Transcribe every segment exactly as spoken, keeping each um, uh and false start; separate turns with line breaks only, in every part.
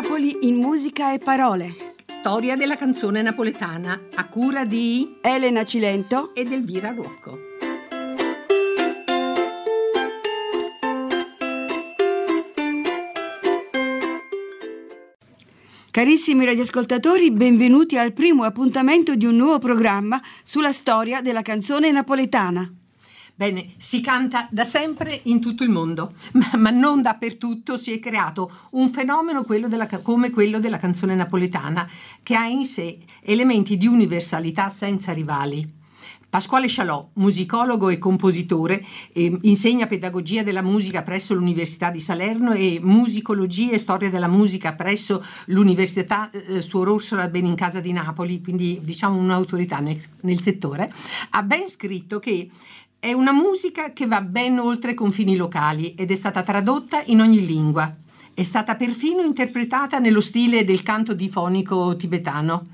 Napoli in musica e parole.
Storia della canzone napoletana, a cura di
Elena Cilento
ed Elvira Ruocco.
Carissimi radioascoltatori, benvenuti al primo appuntamento di un nuovo programma sulla storia della canzone napoletana.
Bene, si canta da sempre in tutto il mondo, ma, ma non dappertutto si è creato un fenomeno quello della, come quello della canzone napoletana, che ha in sé elementi di universalità senza rivali. Pasquale Scialò, musicologo e compositore, eh, insegna pedagogia della musica presso l'Università di Salerno e musicologia e storia della musica presso l'Università eh, Suor Orsola Benincasa di Napoli, quindi diciamo un'autorità nel, nel settore, ha ben scritto che è una musica che va ben oltre confini locali ed è stata tradotta in ogni lingua. È stata perfino interpretata nello stile del canto difonico tibetano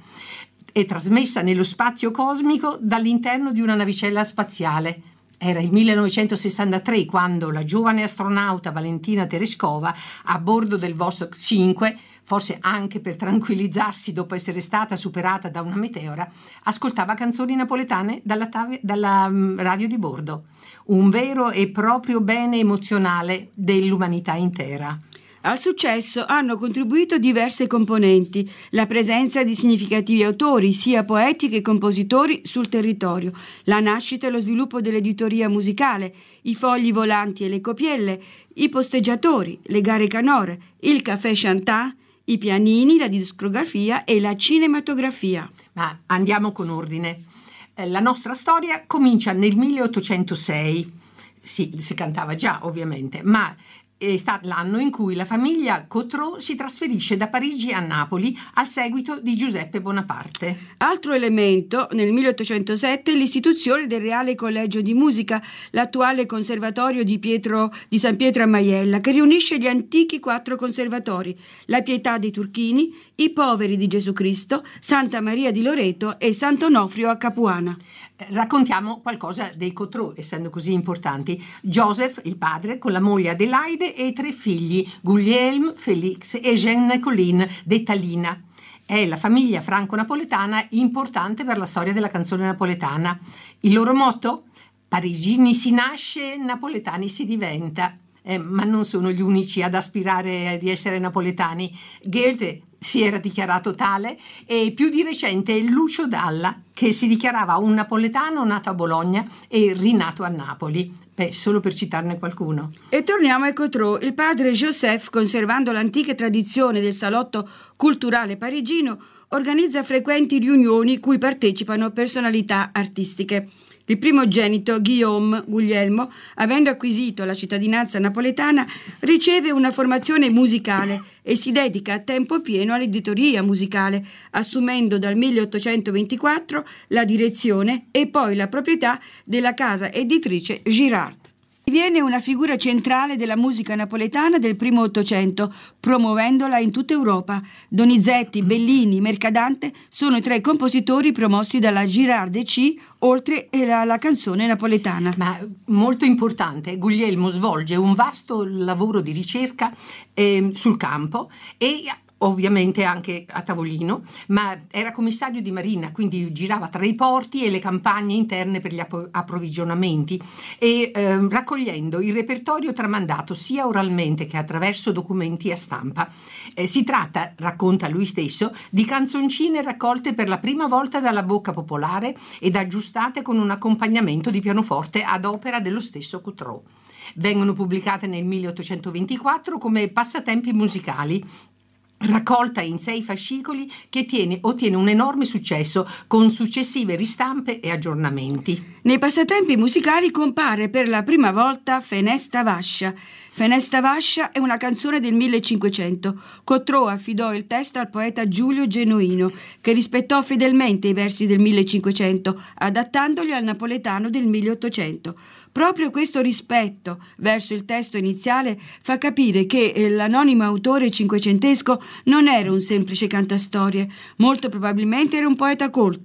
e trasmessa nello spazio cosmico dall'interno di una navicella spaziale. Era il millenovecentosessantatré quando la giovane astronauta Valentina Tereshkova, a bordo del Vostok cinque, forse anche per tranquillizzarsi dopo essere stata superata da una meteora, ascoltava canzoni napoletane dalla, tave, dalla radio di bordo. Un vero e proprio bene emozionale dell'umanità intera.
Al successo hanno contribuito diverse componenti, la presenza di significativi autori, sia poeti che compositori, sul territorio, la nascita e lo sviluppo dell'editoria musicale, i fogli volanti e le copielle, i posteggiatori, le gare canore, il caffè chantant, i pianini, la discografia e la cinematografia.
Ma andiamo con ordine. La nostra storia comincia nel milleottocentosei. Sì, si cantava già ovviamente, ma è stato l'anno in cui la famiglia Cottrau si trasferisce da Parigi a Napoli al seguito di Giuseppe Bonaparte.
Altro elemento, nel milleottocentosette, l'istituzione del Reale Collegio di Musica, l'attuale conservatorio di, Pietro, di San Pietro a Maiella, che riunisce gli antichi quattro conservatori, la Pietà dei Turchini, i Poveri di Gesù Cristo, Santa Maria di Loreto e Sant'Onofrio a Capuana.
Raccontiamo qualcosa dei Cottrau, essendo così importanti. Joseph, il padre, con la moglie Adelaide e i tre figli, Guglielmo, Felix e Jeanne Colline, detta Lina. È la famiglia franco-napoletana importante per la storia della canzone napoletana. Il loro motto? Parigini si nasce, napoletani si diventa. Eh, ma non sono gli unici ad aspirare di essere napoletani. Goethe si era dichiarato tale e più di recente Lucio Dalla, che si dichiarava un napoletano nato a Bologna e rinato a Napoli. Beh, solo per citarne qualcuno.
E torniamo ai Cottrau. Il padre Joseph, conservando l'antica tradizione del salotto culturale parigino, organizza frequenti riunioni cui partecipano personalità artistiche. Il primogenito, Guillaume, Guglielmo, avendo acquisito la cittadinanza napoletana, riceve una formazione musicale e si dedica a tempo pieno all'editoria musicale, assumendo dal milleottocentoventiquattro la direzione e poi la proprietà della casa editrice Girard. Diviene una figura centrale della musica napoletana del primo Ottocento, promuovendola in tutta Europa. Donizetti, Bellini, Mercadante sono tra i compositori promossi dalla Girard E C, oltre alla canzone napoletana.
Ma molto importante, Guglielmo svolge un vasto lavoro di ricerca eh, sul campo e ovviamente anche a tavolino, ma era commissario di marina, quindi girava tra i porti e le campagne interne per gli app- approvvigionamenti e eh, raccogliendo il repertorio tramandato sia oralmente che attraverso documenti a stampa. Eh, si tratta, racconta lui stesso, di canzoncine raccolte per la prima volta dalla bocca popolare ed aggiustate con un accompagnamento di pianoforte ad opera dello stesso Cottrau. Vengono pubblicate nel milleottocentoventiquattro come passatempi musicali, raccolta in sei fascicoli che tiene, ottiene un enorme successo con successive ristampe e aggiornamenti.
Nei passatempi musicali compare per la prima volta Fenesta Vascia. Fenesta Vascia è una canzone del millecinquecento. Cottrau affidò il testo al poeta Giulio Genuino, che rispettò fedelmente i versi del millecinquecento, adattandoli al napoletano del milleottocento. Proprio questo rispetto verso il testo iniziale fa capire che l'anonimo autore cinquecentesco non era un semplice cantastorie, molto probabilmente era un poeta colto.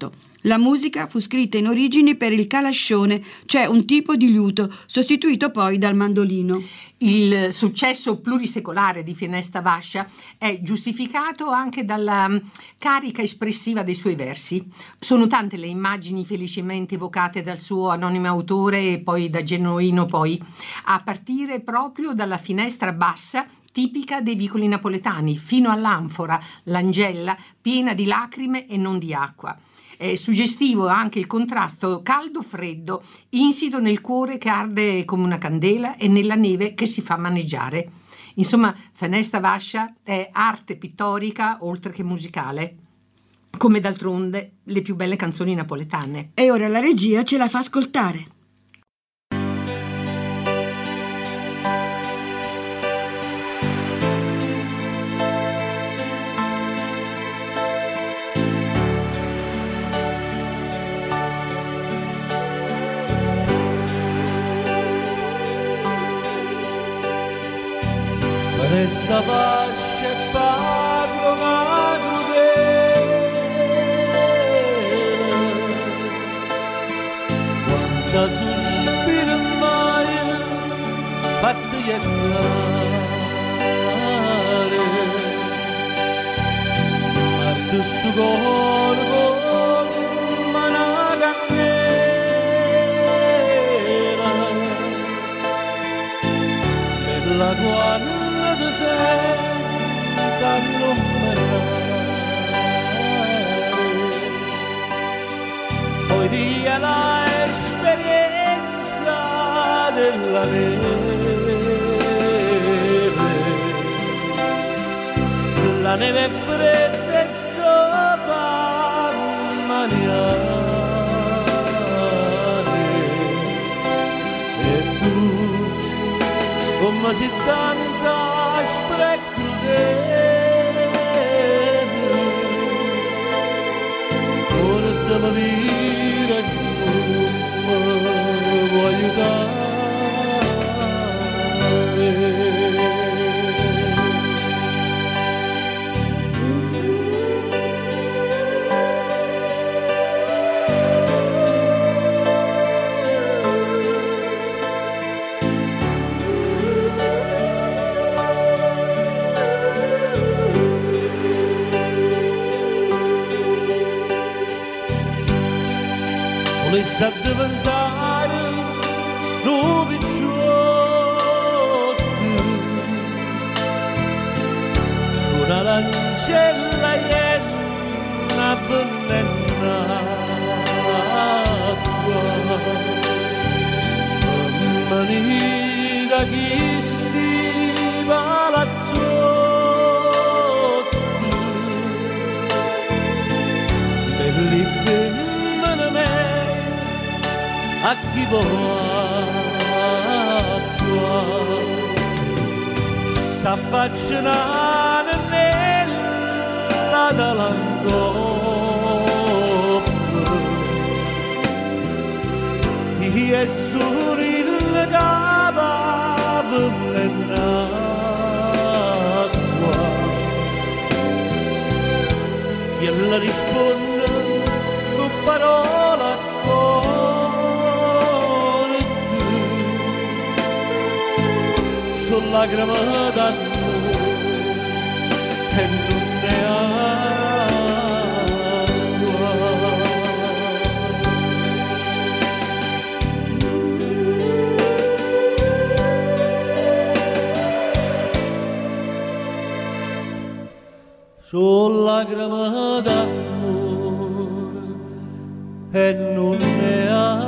La musica fu scritta in origine per il calascione, cioè un tipo di liuto, sostituito poi dal mandolino.
Il successo plurisecolare di Fenesta Vascia è giustificato anche dalla carica espressiva dei suoi versi. Sono tante le immagini felicemente evocate dal suo anonimo autore e poi da Genuino poi, a partire proprio dalla finestra bassa tipica dei vicoli napoletani, fino all'anfora, l'angella, piena di lacrime e non di acqua. È suggestivo anche il contrasto caldo-freddo, insito nel cuore che arde come una candela e nella neve che si fa maneggiare. Insomma, Fenesta Vascia è arte pittorica oltre che musicale, come d'altronde le più belle canzoni napoletane.
E ora la regia ce la fa ascoltare.
Fenesta Vascia e padrona crudele, quanta sospira mai fatta gettare, arte sto cuore come una candela, nella quale senta poi dia l'esperienza della neve, la neve fredda e sopra maniare, e tu come si tanta aspra e crudele, portami via e non mi vuoi aiutare. Volesse a diventare un picciotto con una lancella e una pennella acqua, mani da chi stiva lazzotto, belli femmine me a chi acqua, s'affaccionare nella dall'angoppo, e sono il capo nell'acqua, e la risponde con parola lacrime d'amore e non ne acqua. Sono lacrime d'amore e non ne acqua.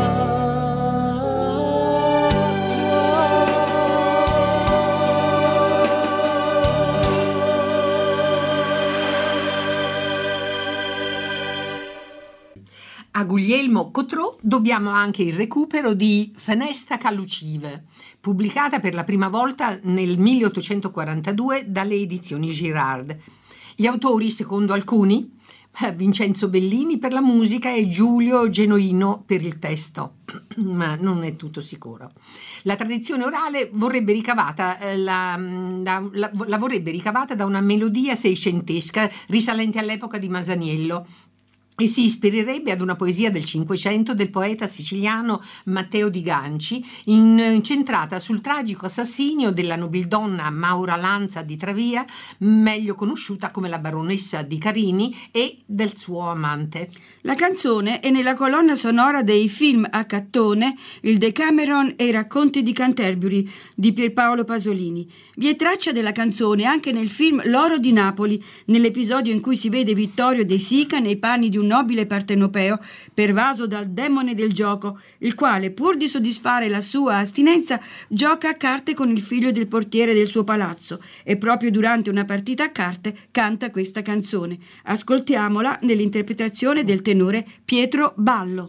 A Guglielmo Cotrò dobbiamo anche il recupero di Fenesta Callucive, pubblicata per la prima volta nel milleottocentoquarantadue dalle edizioni Girard. Gli autori, secondo alcuni, Vincenzo Bellini per la musica e Giulio Genuino per il testo, ma non è tutto sicuro. La tradizione orale vorrebbe ricavata, eh, la, la, la, la vorrebbe ricavata da una melodia seicentesca risalente all'epoca di Masaniello, e si ispirerebbe ad una poesia del Cinquecento del poeta siciliano Matteo di Ganci, incentrata sul tragico assassinio della nobildonna Maura Lanza di Travia, meglio conosciuta come la baronessa di Carini, e del suo amante.
La canzone è nella colonna sonora dei film a cattone Il Decameron e i racconti di Canterbury di Pierpaolo Pasolini. Vi è traccia della canzone anche nel film L'oro di Napoli, nell'episodio in cui si vede Vittorio De Sica nei panni di un nobile partenopeo pervaso dal demone del gioco, il quale, pur di soddisfare la sua astinenza, gioca a carte con il figlio del portiere del suo palazzo e proprio durante una partita a carte canta questa canzone. Ascoltiamola nell'interpretazione del tenore Pietro Ballo.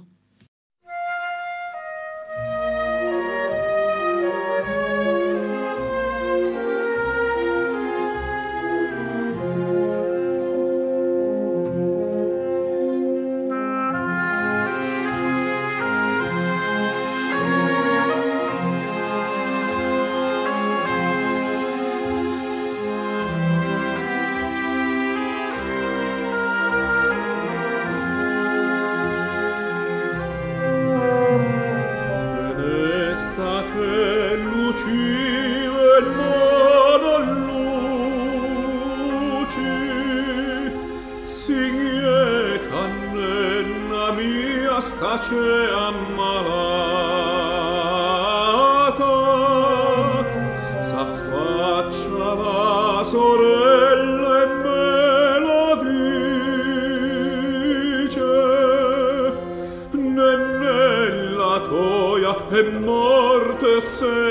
Stace ammalata, s'affaccia la sorella e me lo dice, nella toia è morte se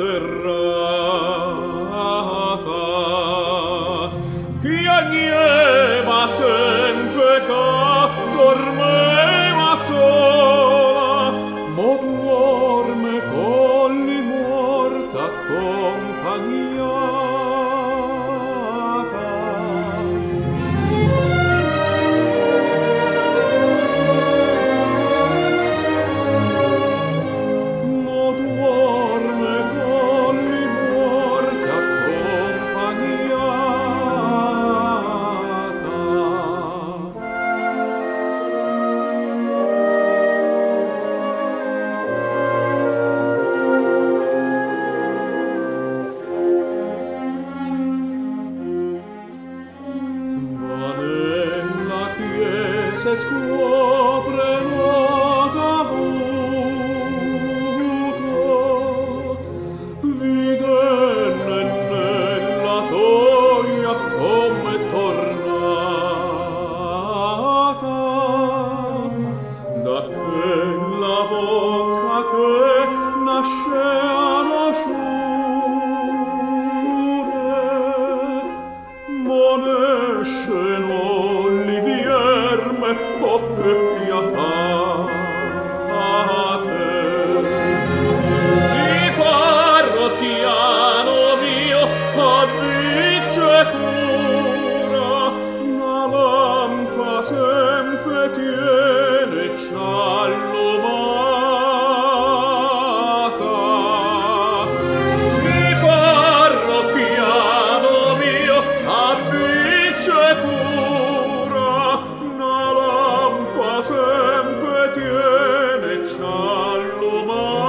atterrata, piagneva sempre che dormeva sola, mo dorme con li morta accompagnata. Mo dorme con li morta accompagnata. Se scopre nota avuto, vide nella toia come tornata, da quella bocca che nasceano sciure, ma nesce non li vierme o che piatate. Si parrocchiano mio, abbice cura, una lampa sempre tiene ciallumata. Si parrocchiano mio, abbice cura, una lampa sempre tiene ciallumata.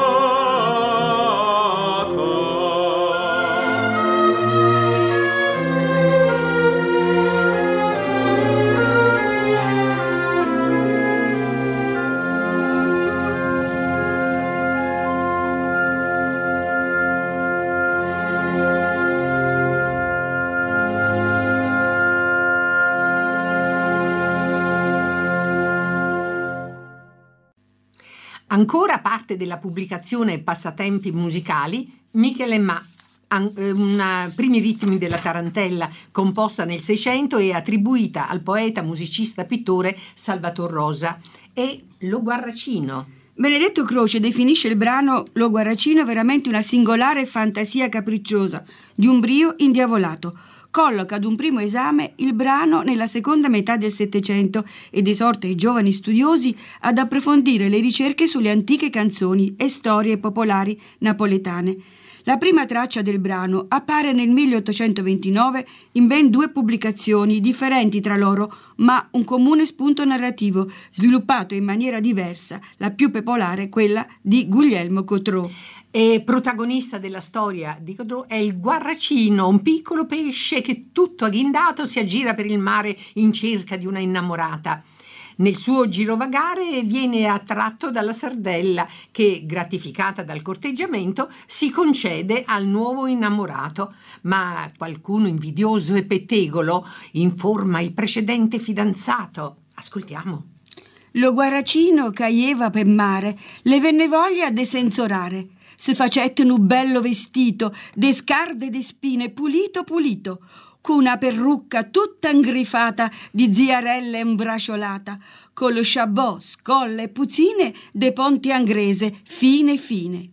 Ancora parte della pubblicazione Passatempi musicali, Michele Ma, an- eh, una, primi ritmi della tarantella, composta nel Seicento e attribuita al poeta, musicista, pittore Salvator Rosa, e Lo Guarracino.
Benedetto Croce definisce il brano Lo Guarracino veramente una singolare fantasia capricciosa di un brio indiavolato. Colloca ad un primo esame il brano nella seconda metà del Settecento ed esorta i giovani studiosi ad approfondire le ricerche sulle antiche canzoni e storie popolari napoletane. La prima traccia del brano appare nel milleottocentoventinove in ben due pubblicazioni differenti tra loro, ma un comune spunto narrativo, sviluppato in maniera diversa, la più popolare quella di Guglielmo Cotrò.
E protagonista della storia di Cotrò è il guarracino, un piccolo pesce che tutto agghindato si aggira per il mare in cerca di una innamorata. Nel suo girovagare viene attratto dalla sardella che, gratificata dal corteggiamento, si concede al nuovo innamorato, ma qualcuno invidioso e pettegolo informa il precedente fidanzato. Ascoltiamo.
Lo guarracino caieva per mare, le venne voglia de senzorare. Se facette un bello vestito, de scarde e de spine, pulito pulito, con una perrucca tutta ingrifata di ziarella imbracciolata, con lo sciabò, scolle e puzzine de ponti angrese, fine fine.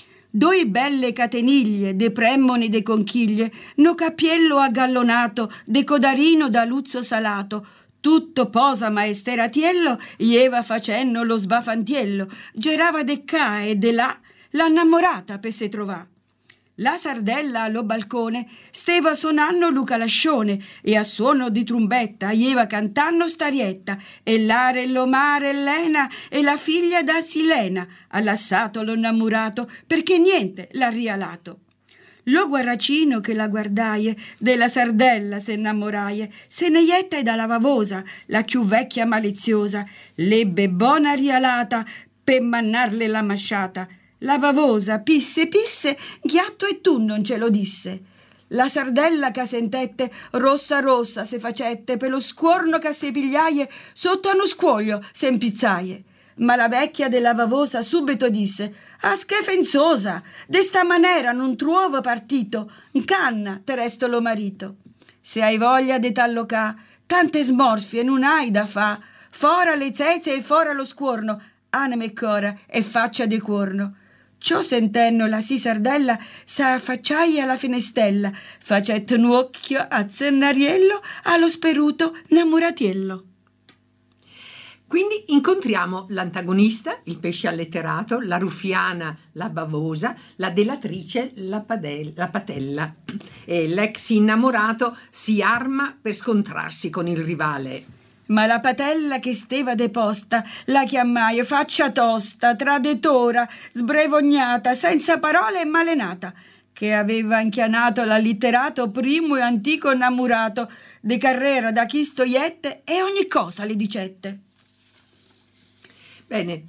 Due belle cateniglie de premmoni de conchiglie, no capiello aggallonato, de codarino da luzzo salato, tutto posa maesteratiello, ieva facendo lo sbafantiello, gerava de ca e de là, l'annamorata per se trovà. La sardella allo balcone steva suonando Luca Lascione e a suono di trombetta ieva cantando starietta e l'are lo mare Lena e la figlia da Silena ha lasciato lo innamorato perché niente l'ha rialato. Lo guarracino che la guardaie della sardella se innamoraie se ne ietta e da la vavosa la chiù vecchia maliziosa l'ebbe bona rialata per mannarle la masciata. La vavosa pisse pisse, ghiatto e tu non ce lo disse. La sardella che sentette, rossa rossa se facette, per lo scuorno che se pigliaie, sotto a uno scuoglio se impizzaie. Ma la vecchia della vavosa subito disse, a schefenzosa, de sta manera non truovo partito, in canna te resto lo marito. Se hai voglia de t'allocà, tante smorfie non hai da fa, fora le zeze e fora lo scuorno, anima e cora e faccia de cuorno. Ciò sentenno la si sardella s'affacciai alla finestella, facette un occhio a zennariello allo speruto innamoratiello.
Quindi incontriamo l'antagonista, il pesce alletterato, la ruffiana, la bavosa, la delatrice, la, padella, la patella. E l'ex innamorato si arma per scontrarsi con il rivale.
Ma la patella che steva deposta la chiamai faccia tosta, traditora, sbrevognata, senza parole e malenata, che aveva inchianato l'allitterato primo e antico innamorato, de carrera da chi stoiette e ogni cosa le dicette.
Bene,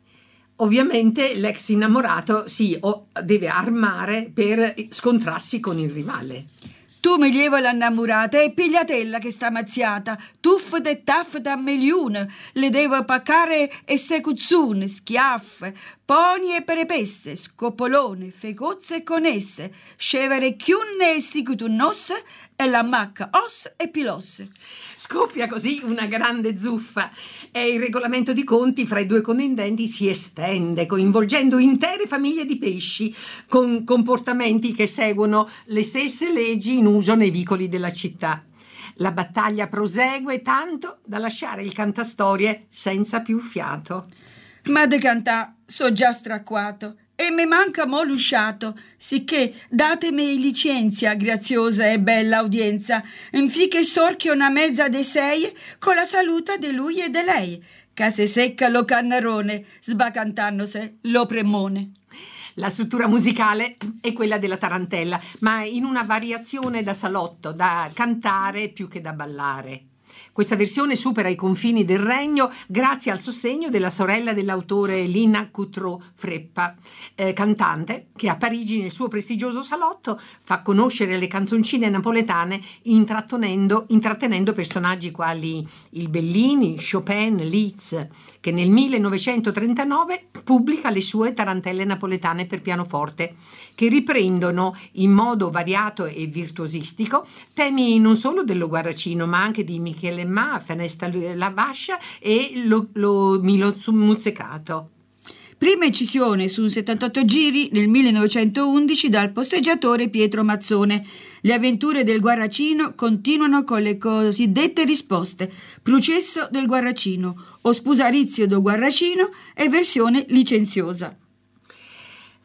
ovviamente l'ex innamorato si deve armare per scontrarsi con il rivale.
Tu mi lievo l'annamurata e pigliatella che sta mazziata, tuffete e taffete a milione, le devo paccare e secuzzune, schiaffe, poni e perepesse, scopolone, fecozze e conesse, scevere chiunne e sicutunnosse e la macca os e pilosse.
Scoppia così una grande zuffa e il regolamento di conti fra i due contendenti si estende, coinvolgendo intere famiglie di pesci con comportamenti che seguono le stesse leggi in uso nei vicoli della città. La battaglia prosegue tanto da lasciare il cantastorie senza più fiato.
Ma de cantà so già stracquato e me manca mo l'usciato, sicché datemi licenzia, graziosa e bella audienza, infi che sorchio una mezza de sei con la saluta de lui e de lei, che se secca lo cannarone, sbacantannose lo premone.
La struttura musicale è quella della tarantella, ma in una variazione da salotto, da cantare più che da ballare. Questa versione supera i confini del regno grazie al sostegno della sorella dell'autore Lina Cotrò Freppa, eh, cantante che a Parigi nel suo prestigioso salotto fa conoscere le canzoncine napoletane intrattenendo, intrattenendo personaggi quali il Bellini, Chopin, Liszt, che nel millenovecentotrentanove pubblica le sue tarantelle napoletane per pianoforte, che riprendono in modo variato e virtuosistico temi non solo dello Guarracino ma anche di Michele Ma, Fenesta Lavascia e lo, lo Milo Muzzicato.
Prima incisione su settantotto giri nel millenovecentoundici dal posteggiatore Pietro Mazzone. Le avventure del Guarracino continuano con le cosiddette risposte, processo del Guarracino o spusarizio do Guarracino e versione licenziosa.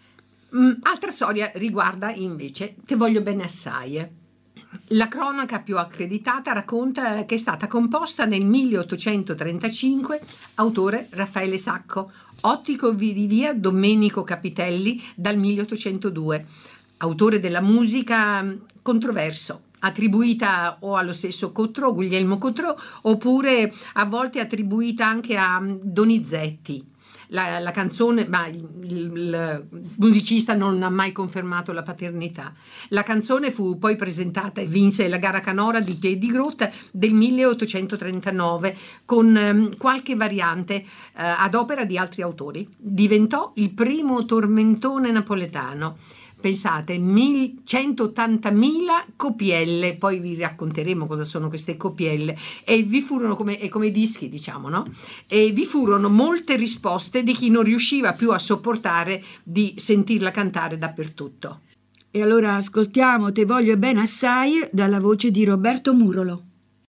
Mm, altra storia riguarda invece Te voglio bene assai. La cronaca più accreditata racconta che è stata composta nel milleottocentotrentacinque, autore Raffaele Sacco, ottico di via Domenico Capitelli dal milleottocentodue, autore della musica controverso, attribuita o allo stesso Cotrò, Guglielmo Cotrò, oppure a volte attribuita anche a Donizetti. La, la canzone, ma il, il, il musicista non ha mai confermato la paternità. La canzone fu poi presentata e vinse la gara canora di Piedigrotta del milleottocentotrentanove con um, qualche variante uh, ad opera di altri autori. Diventò il primo tormentone napoletano. Pensate, centottantamila copielle, poi vi racconteremo cosa sono queste copielle, e vi furono come, come dischi, diciamo, no? E vi furono molte risposte di chi non riusciva più a sopportare di sentirla cantare dappertutto.
E allora ascoltiamo Te voglio bene assai dalla voce di Roberto Murolo.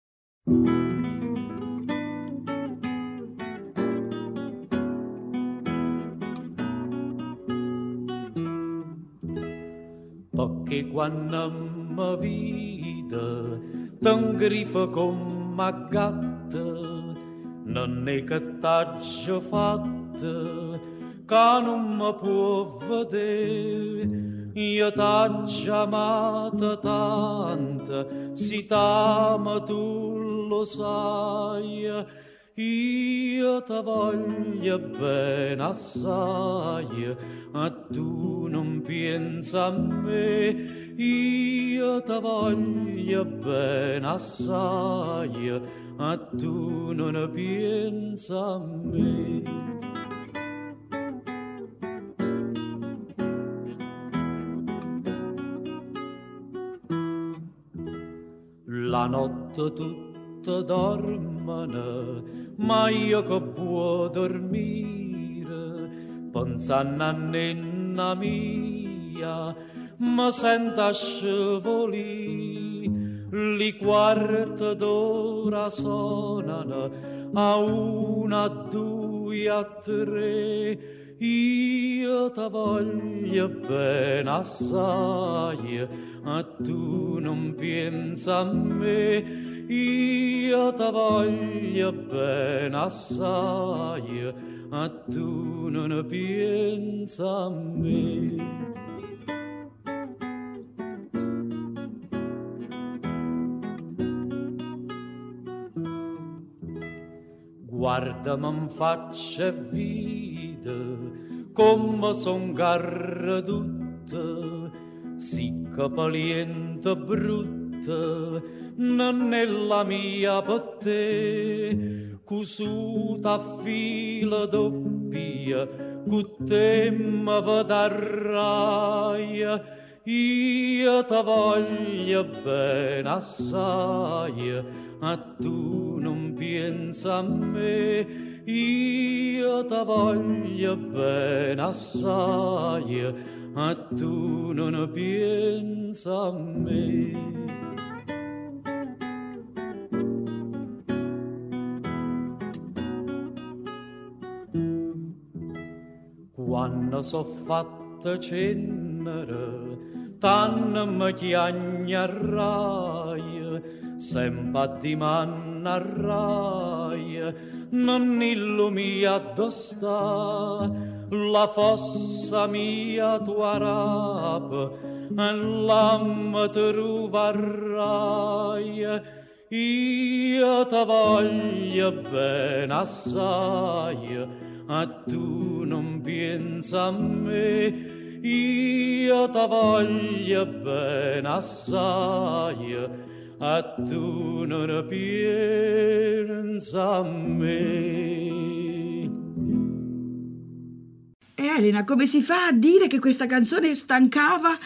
Perché quando mi vide t'ingriffa come gatta, non è che t'aggia fatta che non mi può vedere. Io t'aggia amata tanto, si t'ama tu lo sai. Io te voglio bene assai, a tu non pensa a me. Io te voglio bene assai, a tu non pensa a me. La notte tutta dormono, ma io che può dormire, pensando a nenna mia, mi sento scivolì. Li quarti d'ora sonano, a una, a due, a tre. Io te voglio bene assai, a tu non pensa a me. Io te voglio bene assai, a tu non pensa a me. Guarda mi faccia vita come son garduta, si capaliente brutta, non è la mia per te, cusuta a fila doppia, cu te mi vedrai. Io te voglio bene assai, a tu non pensa a me. Io te voglio bene assai, a tu non pensa a me. Quando so fatta cenere, tanto mi chiagnerai, sempre di mannarai, non illumia addosta la fossa mia tua rapa, e l'amma troverai. Io te voglio bene assai, a tu non pensa a me. Io te voglio bene assai, a tu non pensa a me.
Elena, come si fa a dire che questa canzone stancava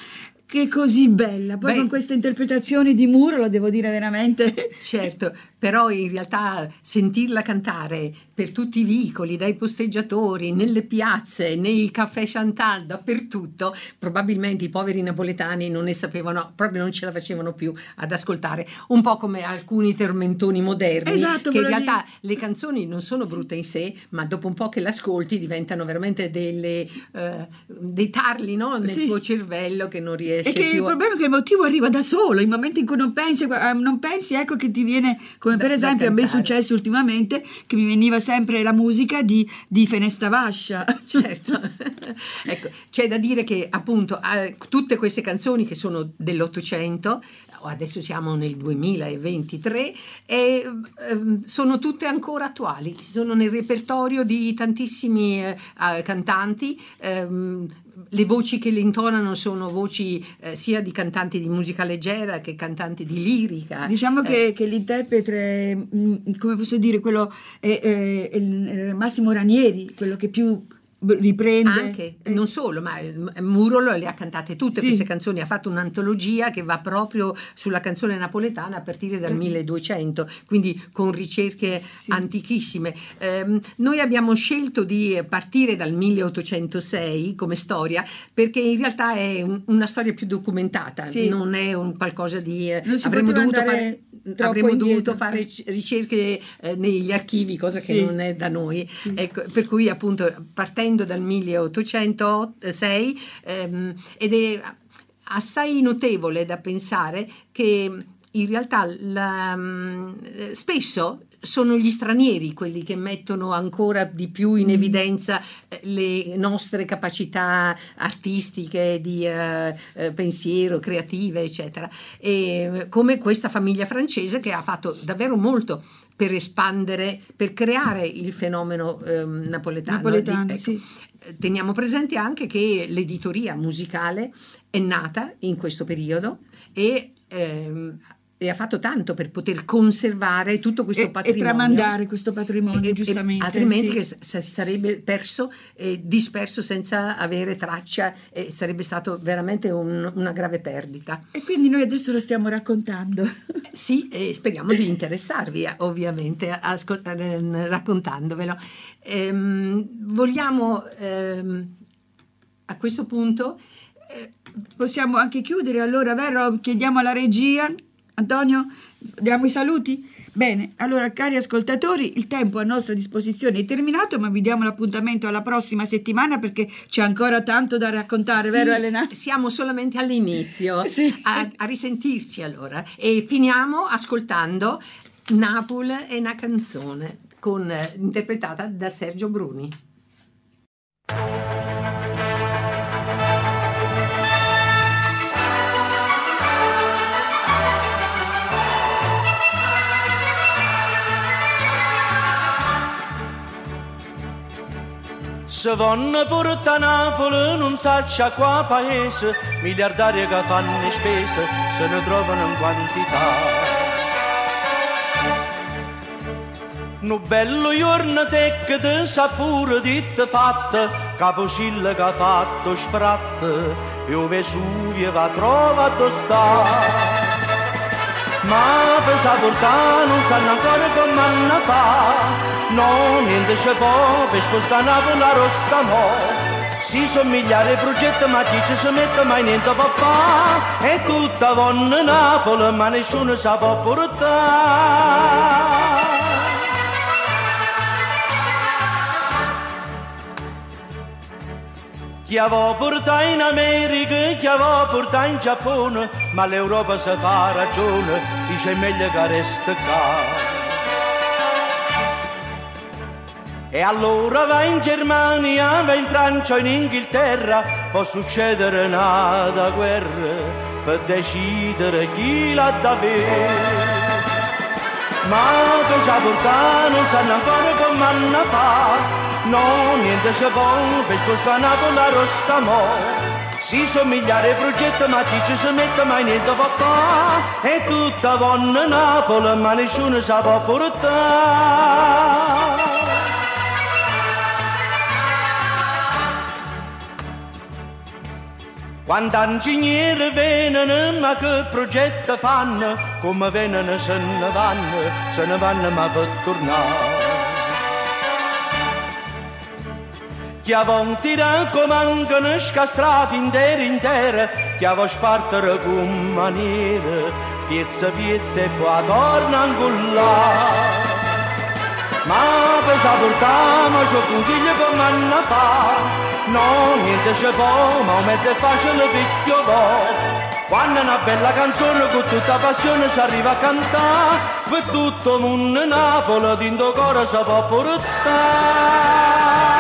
che è così bella. Poi Beh, con queste interpretazioni di Muro, lo devo dire veramente.
Certo, però in realtà sentirla cantare per tutti i vicoli, dai posteggiatori, nelle piazze, nei caffè Chantal, dappertutto, probabilmente i poveri napoletani non ne sapevano, proprio non ce la facevano più ad ascoltare, un po' come alcuni tormentoni moderni,
esatto,
che in realtà
dire.
le canzoni non sono brutte in sé, ma dopo un po' che l'ascolti diventano veramente delle, eh, dei tarli, no? Nel sì. tuo cervello che non riesce
e che
più
il problema è che il motivo arriva da solo, il momento in cui non pensi, non pensi ecco che ti viene, come da, per esempio a me è successo ultimamente, che mi veniva sempre la musica di, di Fenestavascia.
Certo. Ecco, c'è da dire che appunto eh, tutte queste canzoni che sono dell'Ottocento, adesso siamo nel duemilaventitré, e ehm, sono tutte ancora attuali, sono nel repertorio di tantissimi eh, cantanti. ehm, Le voci che le intonano sono voci eh, sia di cantanti di musica leggera che cantanti di lirica.
Diciamo che, eh. che l'interprete, mh, come posso dire, quello è, è, è il Massimo Ranieri, quello che più riprende.
Anche, eh. non solo, ma Muro le ha cantate tutte sì. queste canzoni, ha fatto un'antologia che va proprio sulla canzone napoletana a partire dal milleduecento, quindi con ricerche sì. antichissime. Eh, noi abbiamo scelto di partire dal milleottocentosei come storia perché in realtà è un, una storia più documentata, sì. non è un qualcosa di... avremmo dovuto fare... avremmo dovuto fare ricerche eh, negli archivi, cosa che sì. non è da noi, sì. ecco, per cui appunto partendo dal milleottocentosei ehm, ed è assai notevole da pensare che in realtà la, spesso sono gli stranieri quelli che mettono ancora di più in evidenza le nostre capacità artistiche, di eh, pensiero, creative, eccetera. E come questa famiglia francese che ha fatto davvero molto per espandere, per creare il fenomeno ehm, napoletano.
napoletano
ecco.
sì.
Teniamo presente anche che l'editoria musicale è nata in questo periodo e ehm, e ha fatto tanto per poter conservare tutto questo
e,
patrimonio
e tramandare questo patrimonio e, giustamente
e altrimenti
sì.
che si sarebbe perso e disperso senza avere traccia e sarebbe stato veramente un, una grave perdita.
E quindi noi adesso lo stiamo raccontando.
Sì, e speriamo di interessarvi ovviamente ascol- raccontandovelo. Ehm, vogliamo ehm, a questo punto
eh, possiamo anche chiudere, allora, vero? Chiediamo alla regia. Antonio, diamo i saluti? Bene, allora cari ascoltatori, il tempo a nostra disposizione è terminato, ma vi diamo l'appuntamento alla prossima settimana perché c'è ancora tanto da raccontare, sì, vero Elena?
Siamo solamente all'inizio,
sì.
a, a risentirci allora e finiamo ascoltando Napoli è una canzone con, interpretata da Sergio Bruni.
Se vanno porta a Napoli non saccia qua paese, miliardari che fanno spese se ne trovano in quantità. No bello giorno te che te sa pure di te fatta, Caposilla che ha fatto sfratte, e o Vesuvio va trovato sta. Ma per saportare non sanno ancora come hanno fa. No, niente c'è po' per spostare Napoli a Rostamo. Si somigliare ai progetti ma chi ci si mette mai niente può fare. E tutta vonna Napoli ma nessuno sa può portare. Chi aveva portato in America, chi aveva portato in Giappone, ma l'Europa si fa ragione, dice meglio che resta qua. E allora va in Germania, va in Francia, in Inghilterra, può succedere una guerra per decidere chi l'ha da bere. Ma che sa portare non sanno ancora come hanno fa. No, niente c'è buono per spostare Napoli a Rostamo. Si somigliare ai progetti ma chi ci si mette mai niente può fare. E tutta vonna Napoli ma nessuno sa può portare. Quando ingegneri vengono, ma che progetto fanno, come vengono se ne vanno, se ne vanno ma per tornare. Chi avon tirato come mancano scastrati intere intere, chi avon spartere con maniere, piezza piezza e poi torna là. Ma per saportare c'ho consiglio come hanno fa. No, niente c'è po', ma un mezzo è facile picchio po'. Quando è una bella canzone con tutta passione si arriva a cantare, per tutto il mondo Napoli dentro cuore si può portare.